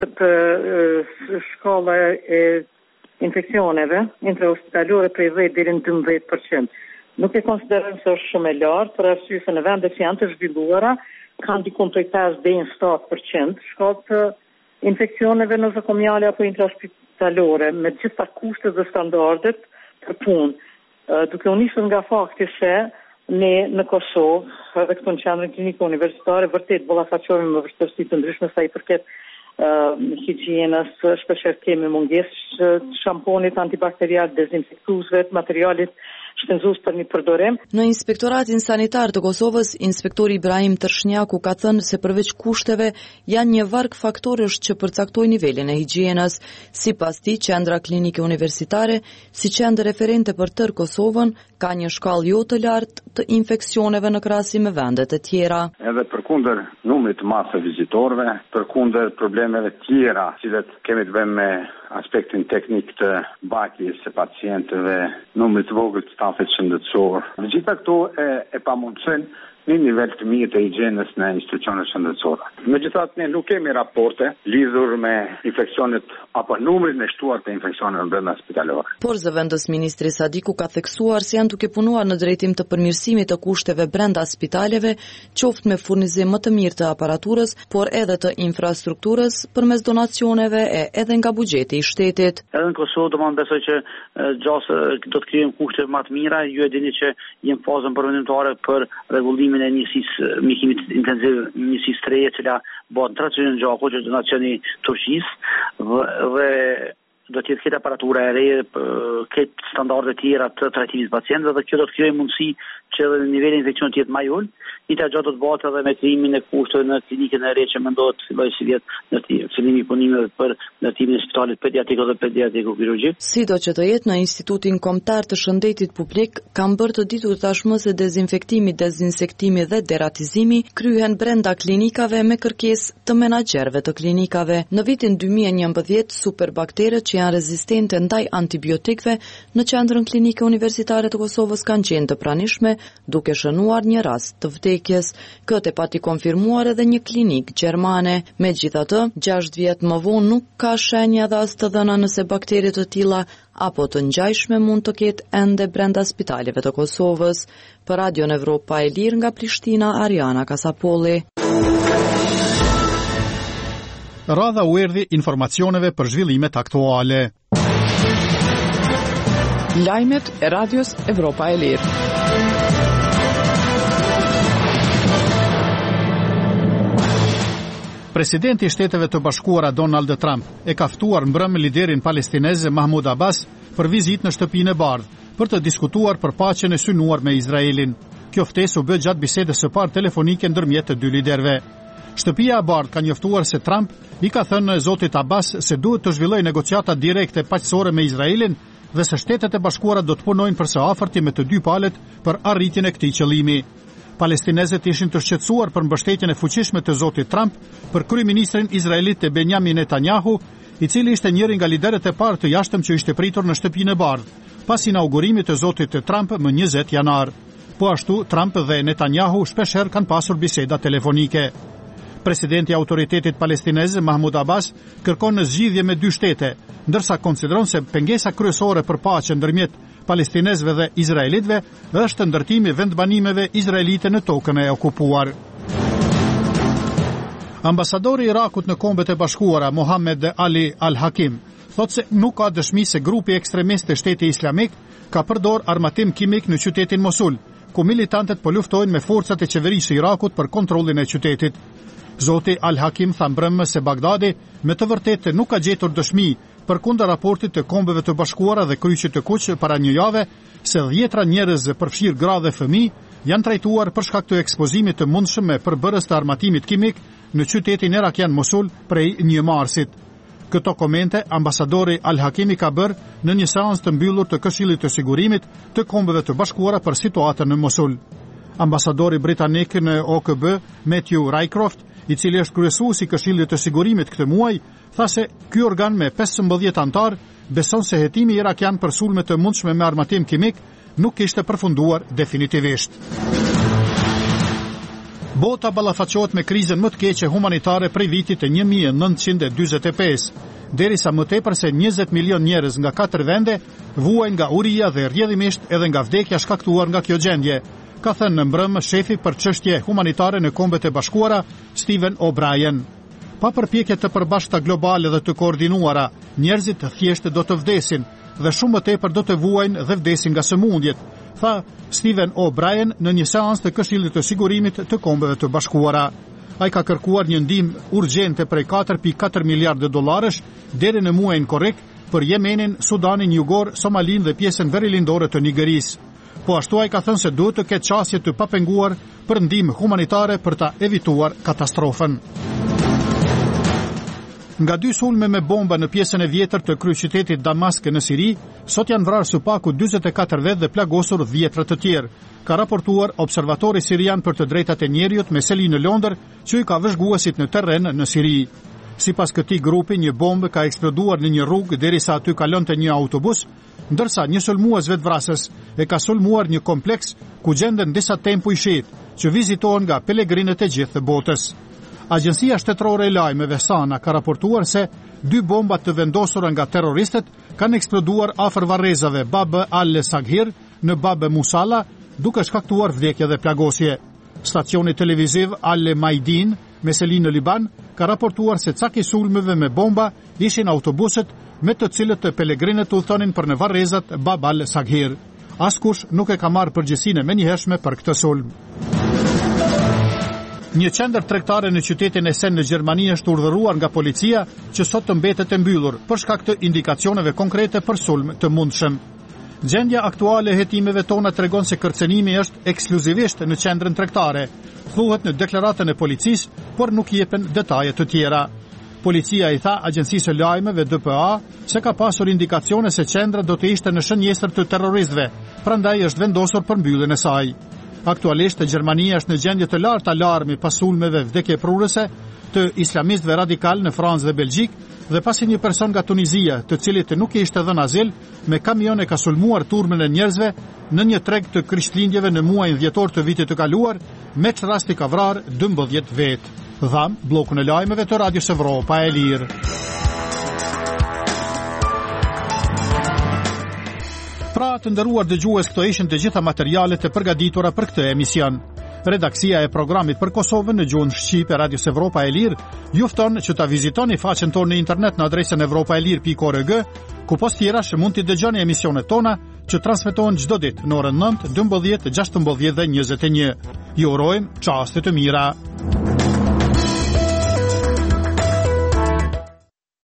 Shkalla e infeksioneve intrahospitalore prej 10 deri në 12%. Nuk e konsiderojmë se është shumë e lartë, për arsye se në vendet që janë të zhvilluara kanë diku prej 5 deri në 7% shkallë të infeksioneve nosokomiale apo intrahospitalore, me gjitha kushtet dhe standardet për punë. Duke u nisur nga fakti se ne në Kosovë, edhe këtu në qendrën klinike universitare, vërtet ballafaqohemi me vështirësi të ndryshme sa i përket higjienës, shpeshherë kemi mungesë shamponit antibakterial, dezinfektuesve, materialit shpenzues për një përdorim. Në Inspektoratin Sanitar të Kosovës, inspektori Ibrahim Tërshnjaku ka thënë se përveç kushteve janë një varg faktorësh që përcaktojnë nivelin e higjienës. Sipas tij, qendra klinike universitare, si qendër referente për tërë Kosovën, ka një shkallë jo të lartë të infeksioneve në krahasim me vende të tjera. Edhe përkundër numrit të madh të vizitorëve, përkundër problemeve tjera, cilat kemi të bëjmë me aspektin teknik të mbajtjes së pacientëve, numrit të vogël të stafit shëndetësor. Në gjitha këto e pamundësojnë një nivel të mirë të higjienës në institucionet shëndetësore. Megjithatë, ne nuk kemi raporte lidhur me infeksionet apo numrin e shtuar të infeksioneve brenda spitalore. Por zëvendës ministri Sadiku ka theksuar se janë duke punuar në drejtim të përmirësimit të kushteve brenda spitaleve, qoftë me furnizim më të mirë të aparaturës, por edhe të infrastrukturës përmes donacioneve e edhe nga buxheti i shtetit. Edhe në Kosovë do më besoj që gjasë do të krijojmë kushte më të mira, ju e dini që jem fazën përvendimtare për rregullimin e njësisë mjekimit intensiv, njësisë të reje, cila bëhet tradicionin gjako që donacioni Turqisë dhe do të jetë aparatura e re, këtë standarde tjera të trajtimit të pacientëve dhe kjo do të krijojë mundësi që edhe niveli i infeksionit të jetë më i ulët. Njëta gjë do të bëhet edhe me krijimin e kushteve në klinikën e re që mendohet të fillojë si vjet në fillimi i punimeve për ndërtimin e spitalit pediatriko dhe pediatriko-kirurgjik. Sido që të jetë në Institutin Kombëtar të Shëndetit Publik kanë bërë të ditur tashmë se dezinfektimi, dezinsektimi dhe deratizimi kryhen brenda klinikave me kërkesë të menaxherëve të klinikave. Në vitin 2011, superbakteret që janë rezistente ndaj antibiotikëve në qendrën klinike universitare të Kosovës kanë qenë të pranishme, duke shënuar një rast të vdekjes. Këtë pati konfirmuar edhe një klinik gjermane. Megjithatë, 6 vjet më vonë nuk ka shenja dhe as të dhëna nëse bakteri të tilla apo të ngjajshme mund të ketë ende brenda spitaleve të Kosovës. Për Radion Evropa e Lirë nga Prishtina, Ariana Kasapolli. Radha u erdhi informacioneve për zhvillimet aktuale. Lajmet e Radios Evropa e Lirë. Presidenti i Shteteve të Bashkuara Donald Trump e ka ftuar mbrëm liderin palestinez Mahmoud Abbas për vizitë në Shtëpinë e Bardhë për të diskutuar për paqen e synuar me Izraelin. Kjo ftesë u bë gjatë bisedës së parë telefonike ndërmjet të dy liderëve. Shtëpia e Bardhë ka njoftuar se Trump i ka thënë zotit Abbas se duhet të zhvillojë negociata direkte paqësore me Izraelin dhe se Shtetet e Bashkuara do të punojnë për së afërti me të dy palët për arritjen e këtij qëllimi. Palestinezët ishin të shqetësuar për mbështetjen e fuqishme të zotit Trump për kryeministrin izraelit Benjamin Netanyahu, i cili ishte njëri nga liderët e parë të jashtëm që ishte pritur në Shtëpinë e Bardhë pas inaugurimit të zotit Trump më 20 janar. Po ashtu, Trump dhe Netanyahu shpeshherë kanë pasur biseda telefonike. Presidenti i Autoritetit Palestinez Mahmoud Abbas kërkon në zgjidhje me dy shtete, ndërsa konsideron se pengesa kryesore për paqe ndërmjet palestinezëve dhe izraelitëve është ndërtimi vendbanimeve izraelite në tokën e okupuar. Ambasadori i Irakut në Kombet e Bashkuara, Mohammed Ali Al-Hakim, thotë se nuk ka dëshmi se grupi ekstremist të Shtetit Islamik ka përdor armatim kimik në qytetin Mosul, ku militantët po luftojnë me forcat e qeverisë së Irakut për kontrollin e qytetit. Zoti Al-Hakim tha mbrëmë se Bagdadi me të vërtetë nuk ka gjetur dëshmi përkundër raportit të Kombeve të Bashkuara dhe Kryqit të Kuq para një jave se 10 njerëz përfshirë gra dhe fëmijë janë trajtuar për shkak të ekspozimit të mundshëm me përbërës të armatimit kimik në qytetin irakian Mosul prej 1 marsit. Këto komente ambasadori Al-Hakimi ka bërë në një seancë të mbyllur të Këshillit të Sigurimit të Kombeve të Bashkuara për situatën në Mosul. Ambasadori britanik në OKB, Matthew Rycroft, i cili është kryesuesi i Këshillit të Sigurimit këtë muaj, tha se ky organ me 15 antar beson se hetimi irakian për sulme të mundshme me armatim kimik nuk ishte përfunduar definitivisht. Bota ballafaqohet me krizën më të keqe humanitare prej vitit të 1945, derisa më tepër se 20 milion njerëz nga 4 vende vuajnë nga uria dhe rrjedhimisht edhe nga vdekja shkaktuar nga kjo gjendje, ka thënë në mbrëmë shefi për çështje humanitare në Kombet e Bashkuara, Stephen O'Brien. Pa përpjekje të përbashkëta globale dhe të koordinuara, njerëzit thjesht do të vdesin dhe shumë më tepër do të vuajnë dhe vdesin nga sëmundjet, tha Stephen O'Brien në një seancë të Këshillit të Sigurimit të Kombeve të Bashkuara. Ai ka kërkuar një ndihmë urgjente prej 4.4 miliardë dollarësh deri në muajin korrik për Yemenin, Sudanin Jugor, Somalinë dhe pjesën verilindore të Nigerisë. Po ashtu ai ka thënë se duhet të ketë qasje të papenguar për ndihmë humanitare për ta evituar katastrofën. Nga 2 sulme me bomba në pjesën e vjetër të kryeqytetit Damask në Siri, sot janë vrarë së paku 44 vetë dhe plagosur 10 të tjerë, ka raportuar Observatori Sirian për të drejtat e njerëzit me seli në Londër, që i ka vëzhguesit në terren në Siri. Sipas këtij grupi, një bombë ka eksploduar në një rrugë derisa aty kalonte një autobus, ndërsa një sulmues vetvrasës e ka sulmuar një kompleks ku gjenden disa tempuj shet që vizitohen nga pelegrinët e gjithë botës. Agjencia Shtetërore e Lajmeve SANA ka raportuar se 2 bomba të vendosura nga terroristët kanë eksploduar afër varrezave Bab al-Saghir në Bab Musalla, duke shkaktuar vdekje dhe plagosje. Stacioni televiziv Al-Maidin me seli në Liban ka raportuar se caki sulmeve me bomba ishin autobuset me të cilët të pelegrinët udhtonin për në varrezat Bab al-Saghir. Askush nuk e ka marrë përgjegjësinë e menjëhershme për këtë sulm. Një qendër tregtare në qytetin Essen në Gjermani është urdhëruar nga policia që sot të mbetet e mbyllur për shkak të indikacioneve konkrete për sulm të mundshëm. Gjendja aktuale e hetimeve tona tregon se kërcenimi është ekskluzivisht në qendrën tregtare, thuhet në deklaratën e policisë, por nuk jepen detaje të tjera. Policia i tha agjencisë së lajmeve DPA se ka pasur indikacione se qendra do të ishte në shënjestër të terroristëve, prandaj është vendosur për mbylljen e saj. Aktualisht Gjermania është në gjendje të lartë alarmi pas sulmeve vdekjeprurëse të islamistëve radikal në Francë dhe Belgjik, dhe pasi një person nga Tunizia, të cilit nuk i ishte dhënë azil, me kamion e ka sulmuar turmën e njerëzve në një treg të Krishtlindjeve në muajin dhjetor të vitit të kaluar, me që rasti ka vrarë 12 vetë. Dham bllokun e lajmeve të Radios Evropa e Lirë. Pra të nderuar dëgjues, këto ishin të gjitha materialet e përgatitura për këtë emision. Redaksia e programit për Kosovën në gjuhën shqipe Radios Evropa e Lirë ju fton që ta vizitoni faqen tonë në internet në adresën evropaelir.org, ku pas tjerash mund t'i dëgjoni emisionet tona që transmetohen çdo ditë në orën 9, 12, 16 dhe 21. Ju urojmë çaste të mira.